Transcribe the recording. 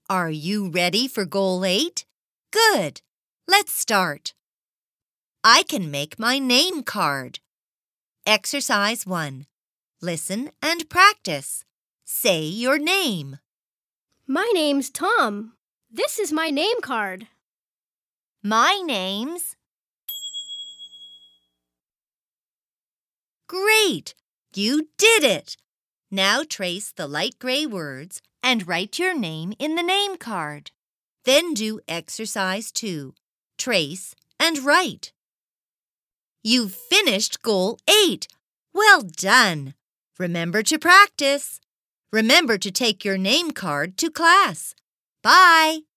Are you ready for Goal 8? Good. Let's start. I can make my name card. Exercise 1. Listen and practice. Say your name. My name's Tom. This is my name card. My name's... Great! You did it! Now trace the light gray words and write your name in the name card. Then do exercise 2. Trace and write. You've finished Goal 8. Well done! Remember to practice. Remember to take your name card to class. Bye!